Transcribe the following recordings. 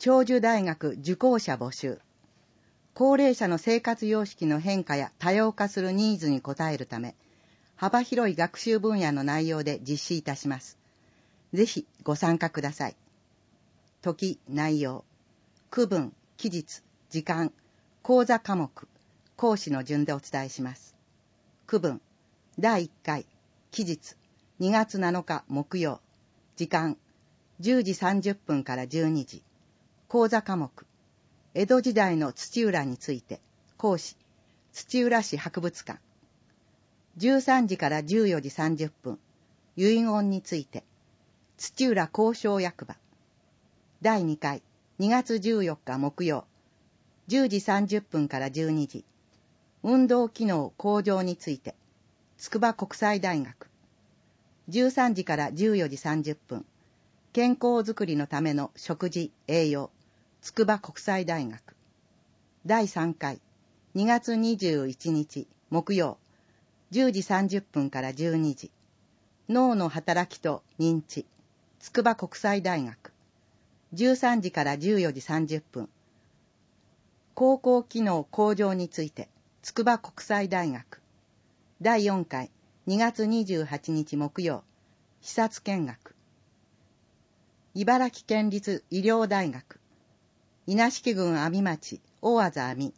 長寿大学受講者募集。高齢者の生活様式の変化や多様化するニーズに応えるため、幅広い学習分野の内容で実施いたします。ぜひご参加ください。時、内容、区分、期日、時間、講座科目、講師の順でお伝えします。区分、第1回、期日、2月7日木曜、時間、10時30分から12時、講座科目、江戸時代の土浦について、講師、土浦市博物館。13時から14時30分、遺言について、土浦交渉役場。第2回、2月14日木曜、10時30分から12時、運動機能向上について、筑波国際大学。13時から14時30分、健康づくりのための食事、栄養、筑波国際大学。第3回、2月21日木曜、10時30分から12時、脳の働きと認知、筑波国際大学。13時から14時30分、高校機能向上について、筑波国際大学。第4回、2月28日木曜、視察見学。茨城県立医療大学。稲敷郡阿見町大字阿見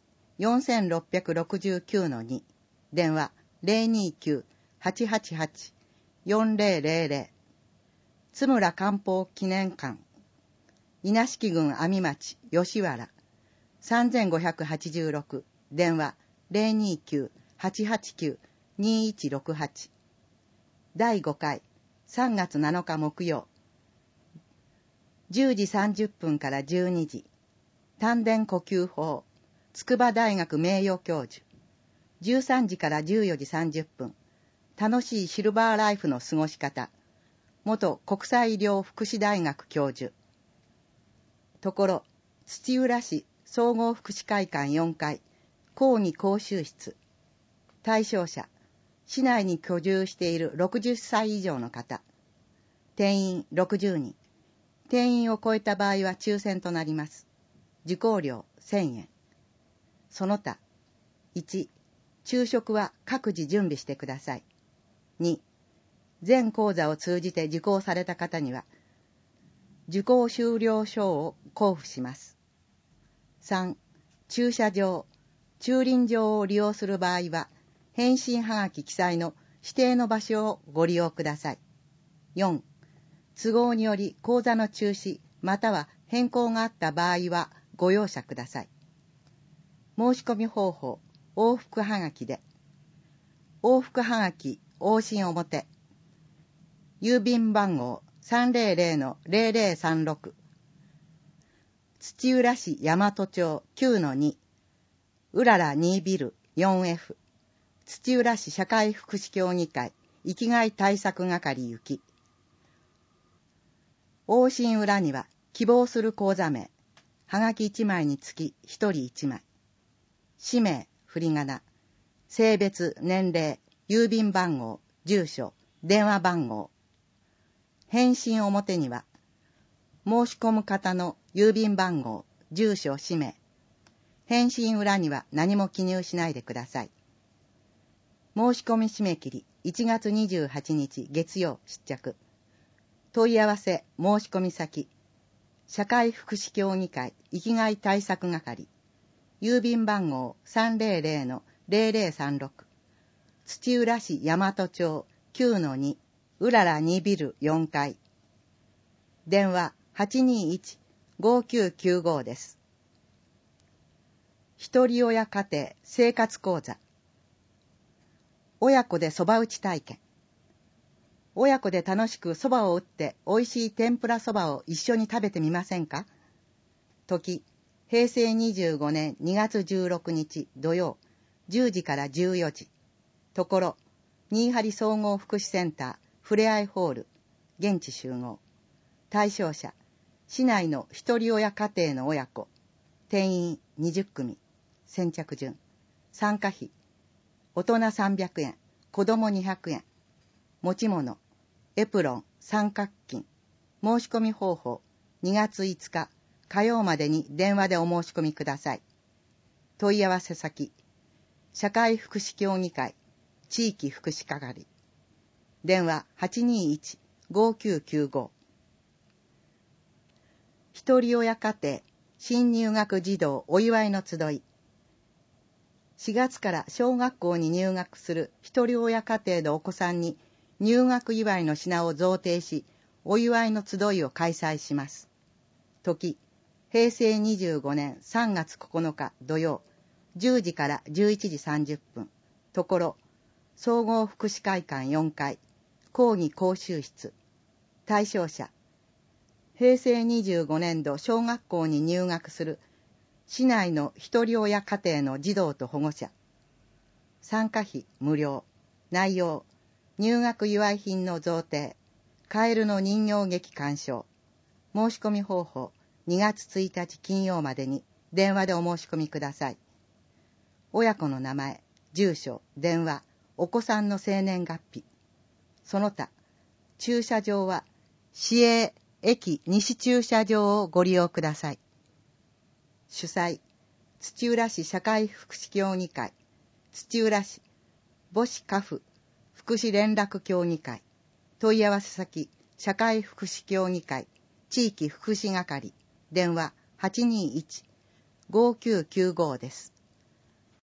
4669-2 電話 029-888-4000 津村漢方記念館稲敷郡阿見町吉原 3586 電話 029-889-2168 第5回3月7日木曜10時30分から12時丹田呼吸法、筑波大学名誉教授。13時から14時30分、楽しいシルバーライフの過ごし方。元国際医療福祉大学教授。ところ、土浦市総合福祉会館4階、講義講習室。対象者、市内に居住している60歳以上の方。定員60人。定員を超えた場合は抽選となります。受講料1000円。その他、1、昼食は各自準備してください。2、全講座を通じて受講された方には、受講終了証を交付します。3、駐車場、駐輪場を利用する場合は、返信はがき記載の指定の場所をご利用ください。4、都合により講座の中止または変更があった場合はご容赦ください。申し込み方法、往復はがきで。往復はがき、往診表。郵便番号 300-0036。土浦市大和町 9-2。うらら2ビル 4F。土浦市社会福祉協議会生きがい対策係行き。往診裏には希望する講座名、はがき1枚につき1人1枚。氏名、振り仮名、性別、年齢、郵便番号、住所、電話番号。返信表には、申し込む方の郵便番号、住所、氏名。返信裏には何も記入しないでください。申し込み締め切り1月28日月曜出着。問い合わせ申し込み先社会福祉協議会生きがい対策係郵便番号 300-0036 土浦市大和町 9-2 うらら2ビル4階電話 821-5995 です。ひとり親家庭生活講座親子でそば打ち体験親子で楽しくそばを打って美味しい天ぷらそばを一緒に食べてみませんか？時、平成25年2月16日土曜、10時から14時。ところ、新張総合福祉センター、ふれあいホール、現地集合。対象者、市内の一人親家庭の親子。定員20組。先着順。参加費、大人300円、子供200円。持ち物、エプロン、三角巾。申し込み方法、2月5日、 火曜までに電話でお申し込みください。問い合わせ先、社会福祉協議会地域福祉係、電話 821-5995。 一人親家庭新入学児童お祝いの集い。4月から小学校に入学する一人親家庭のお子さんに入学祝いの品を贈呈し、お祝いの集いを開催します。時、平成25年3月9日土曜、10時から11時30分。ところ、総合福祉会館4階、講義講習室。対象者、平成25年度小学校に入学する市内の一人親家庭の児童と保護者。参加費無料。内容、入学祝い品の贈呈、カエルの人形劇鑑賞。申し込み方法、2月1日金曜までに電話でお申し込みください。親子の名前、住所、電話、お子さんの生年月日。その他、駐車場は市営駅西駐車場をご利用ください。主催、土浦市社会福祉協議会、土浦市母子家父福祉連絡協議会。問い合わせ先、社会福祉協議会地域福祉係、電話 821-5995 です。